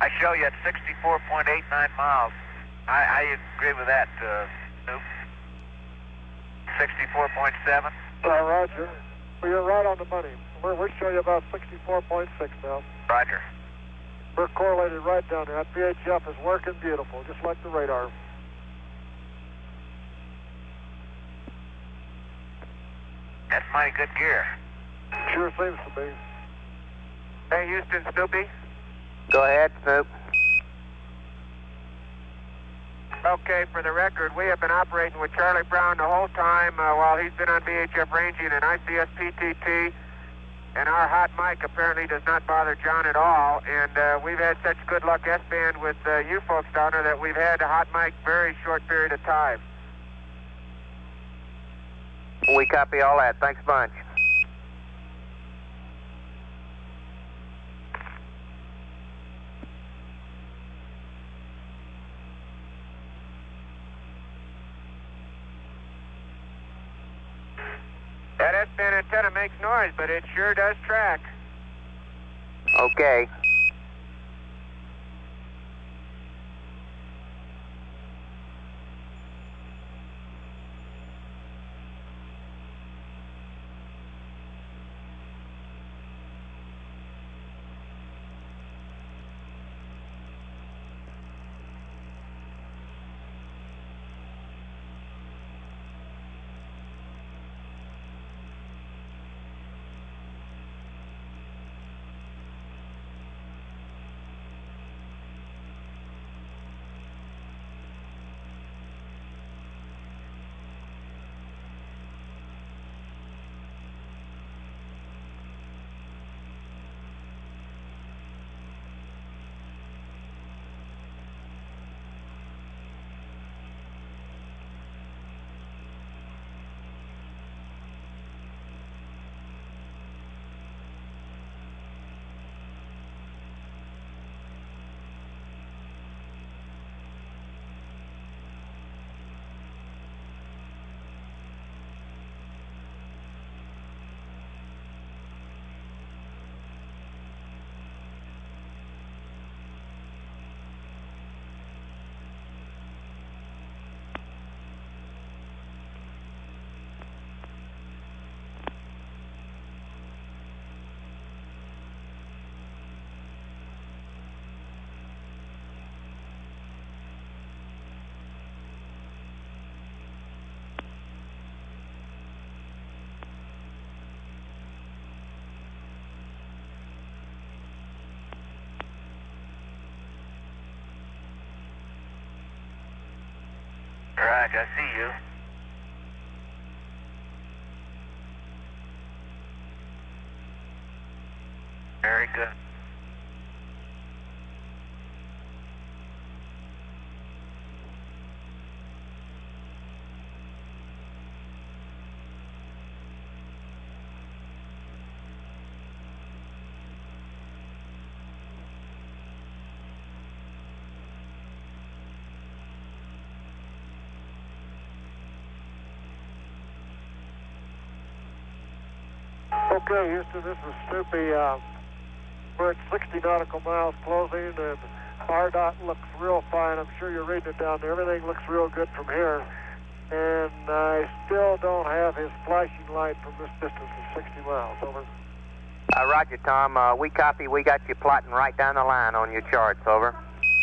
I show you at 64.89 miles. I agree with that, Snoop. 64.7. Roger. Well, you're right on the money. We're showing you about 64.6 now. Roger. We're correlated right down there. That VHF is working beautiful, just like the radar. That's mighty good gear. Sure seems to be. Hey, Houston, Snoopy. Go ahead, Snoop. Okay, for the record, we have been operating with Charlie Brown the whole time while he's been on VHF ranging and ICS PTT, and our hot mic apparently does not bother John at all, and we've had such good luck S-band with you folks down there that we've had a hot mic very short period of time. We copy all that. Thanks a bunch. That S-band antenna makes noise, but it sure does track. Okay. Right, I see you. Very good. Okay, Houston, this is Snoopy. We're at 60 nautical miles closing, and RDOT looks real fine. I'm sure you're reading it down there. Everything looks real good from here. And I still don't have his flashing light from this distance of 60 miles. Over. Roger, Tom. We copy. We got you plotting right down the line on your charts. Over.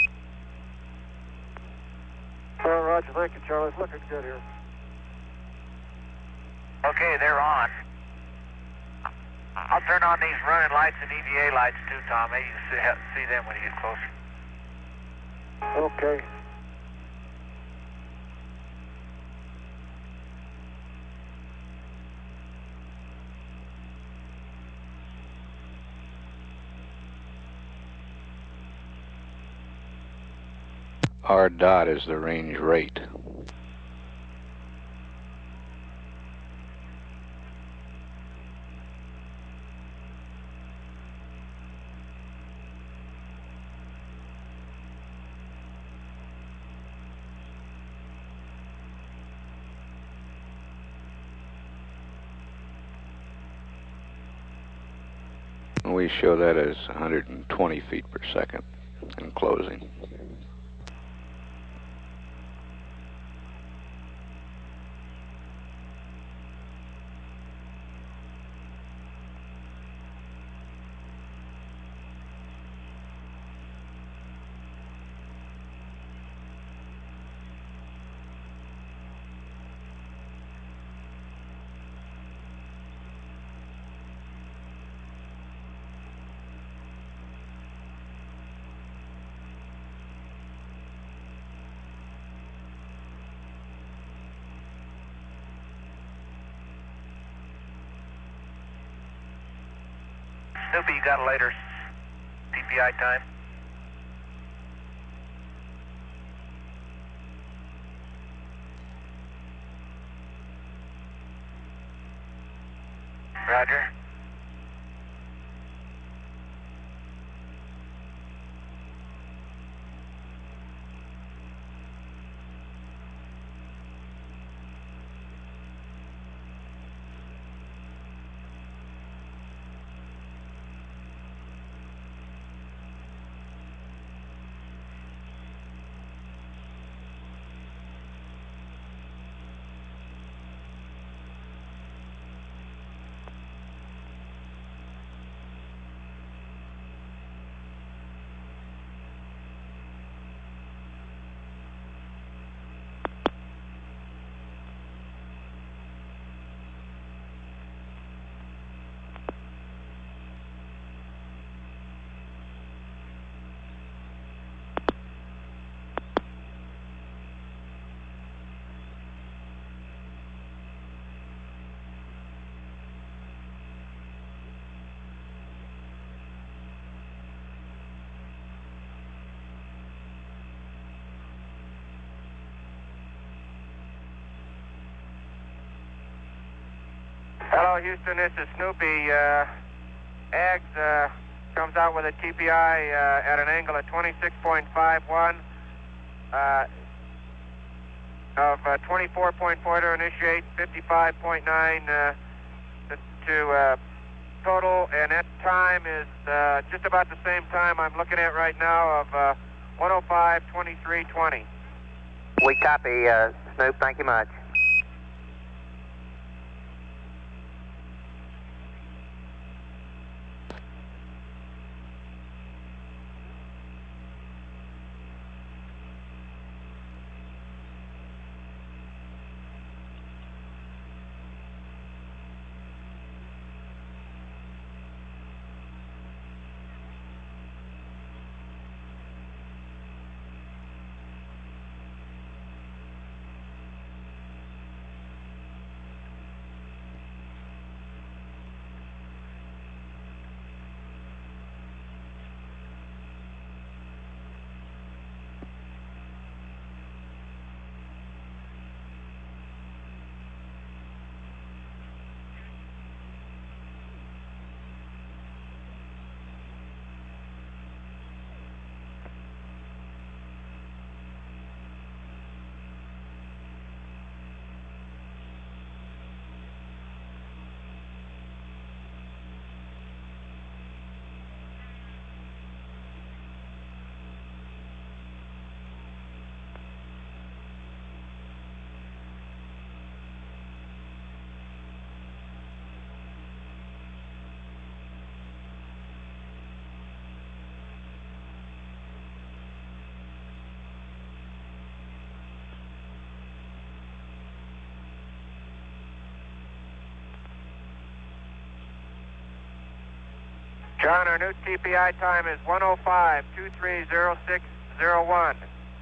Roger. Thank you, Charlie. It's looking good here. Okay, they're on. I'll turn on these running lights and EVA lights too, Tom. Maybe you can see them when you get closer. Okay. R dot is the range rate. We show that as 120 feet per second. and closing. Snoopy, you got a later TPI time? Roger. Hello, Houston, this is Snoopy. Ags comes out with a TPI at an angle of 26.51 of 24.4 to initiate, 55.9 to total, and that time is just about the same time I'm looking at right now of 105.23.20. We copy, Snoop. Thank you much. John, our new TPI time is 105.230601.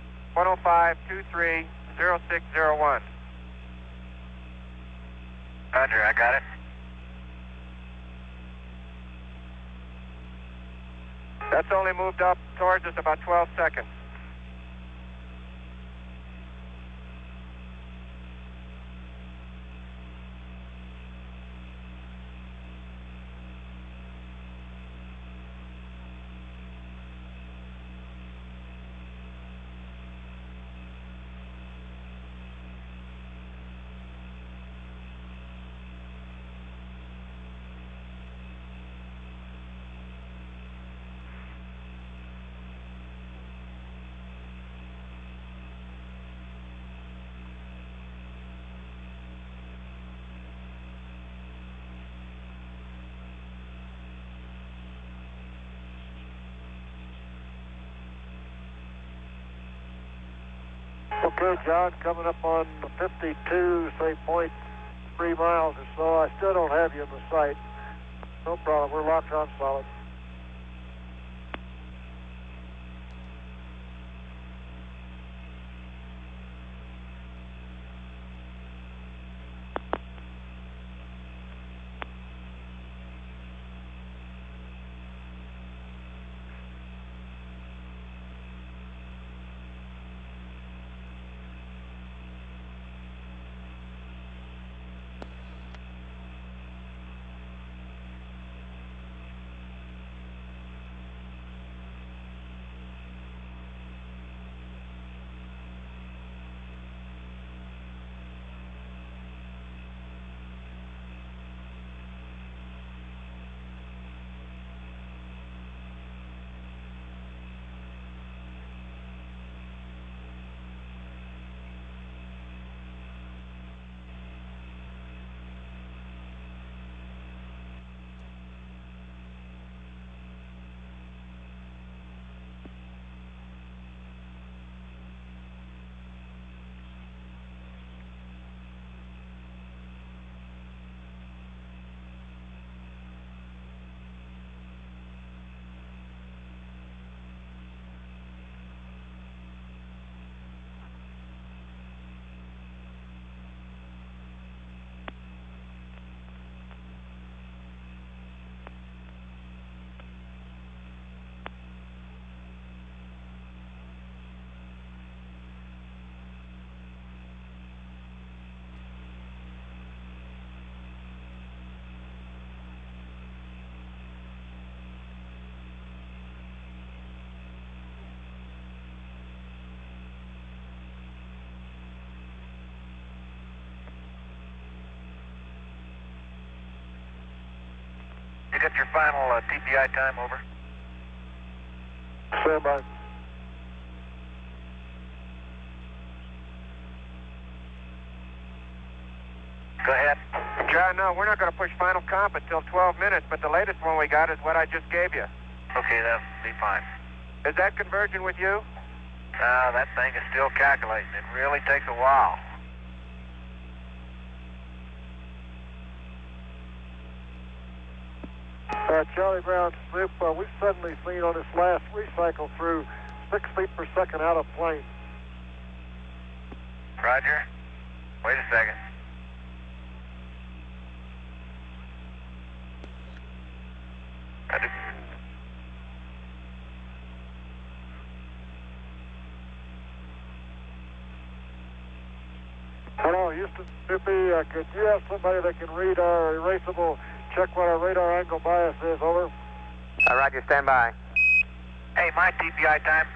105.230601. Roger, I got it. That's only moved up towards us about 12 seconds. Okay, John, coming up on 52, say 0.3 miles or so. I still don't have you in the sight. No problem. We're locked on solid. You got your final TPI time, over? Stand by. Go ahead. John, no, we're not going to push final comp until 12 minutes, but the latest one we got is what I just gave you. Okay, that'll be fine. Is that converging with you? That thing is still calculating. It really takes a while. Charlie Brown, Snoop, we've suddenly seen on this last recycle through 6 feet per second out of plane. Roger. Wait a second. Hello, Houston, Snoopy. Could you have somebody that can read our erasable, check what our radar angle bias is, over? Roger, stand by. Hey, my TPI time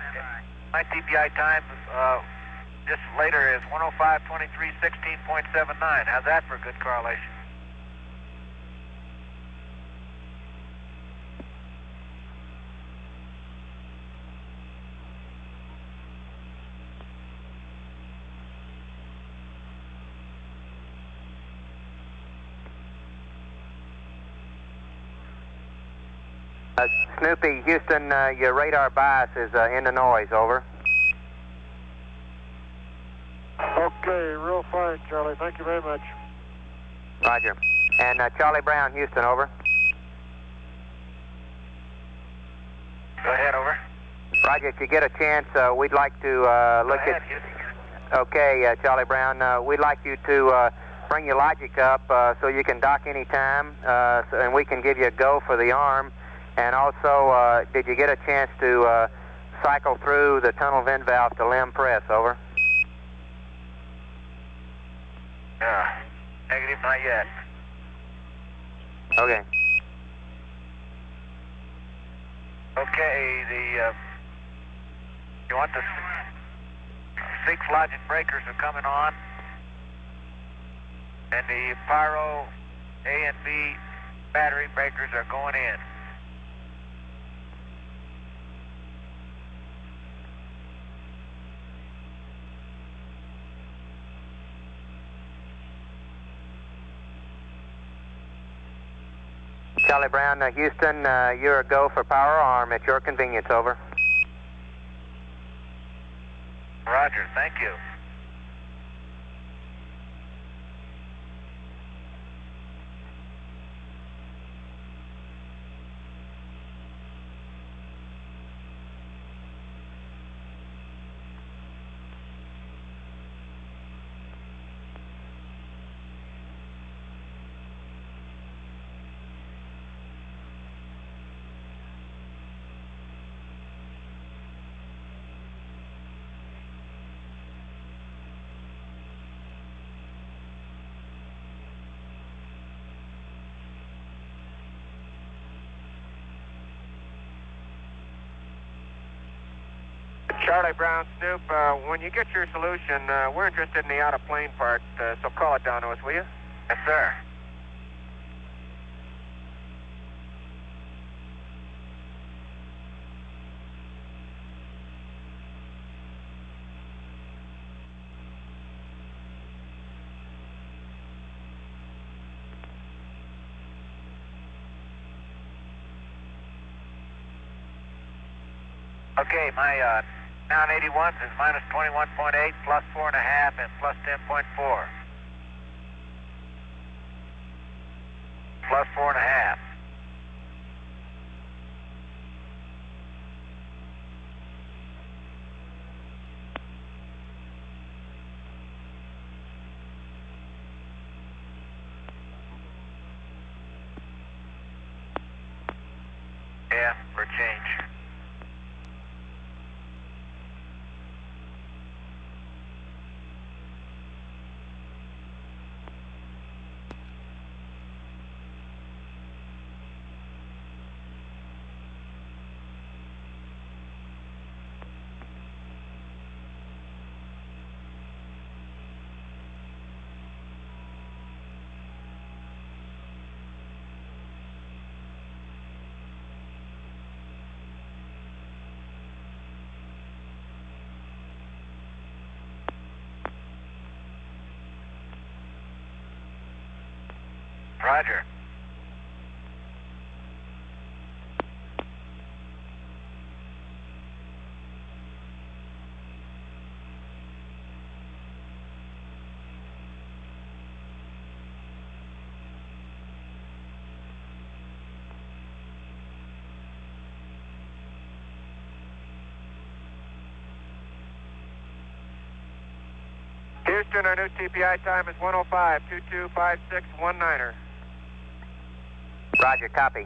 just later is 105.23, 16.79. How's that for a good correlation? Snoopy, Houston, your radar bias is in the noise, over. Okay, real fine, Charlie. Thank you very much. Roger. And Charlie Brown, Houston, over. Go ahead, over. Roger, if you get a chance, we'd like to look Go ahead, at... Houston. Okay, Charlie Brown, we'd like you to bring your logic up so you can dock any time, and we can give you a go for the arm. And also, did you get a chance to cycle through the tunnel vent valve to limb press, over? Negative, not yet. Okay. Okay, you want the 6 logic breakers are coming on, and the Pyro A and B battery breakers are going in. Charlie Brown, Houston, you're a go for power arm at your convenience, over. Roger, thank you. Charlie Brown, Snoop, when you get your solution, we're interested in the out-of-plane part, so call it down to us, will you? Yes, sir. Okay, my Mount 81s is minus 21.8, plus 4.5, and plus 10.4. Plus 4.5. Yeah, for a change. Roger. Houston, our new TPI time is 105, 225619er. Roger, copy.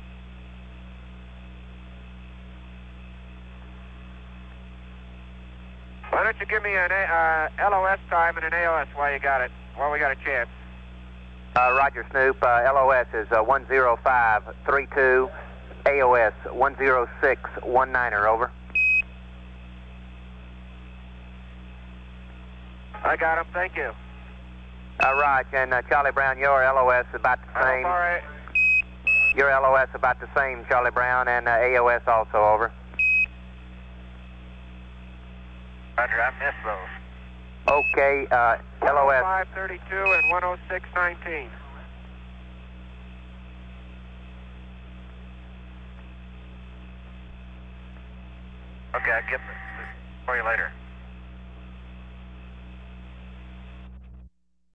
Why don't you give me an LOS time and an AOS while you got it, while we got a chance. Roger, Snoop. LOS is 10532, AOS 10619er, over. I got him, thank you. Raj, and Charlie Brown, your LOS is about the same. All right. Your LOS about the same, Charlie Brown, and AOS also, over. Roger, I missed those. Okay, LOS. 532 and 10619. Okay, I'll get this for you later.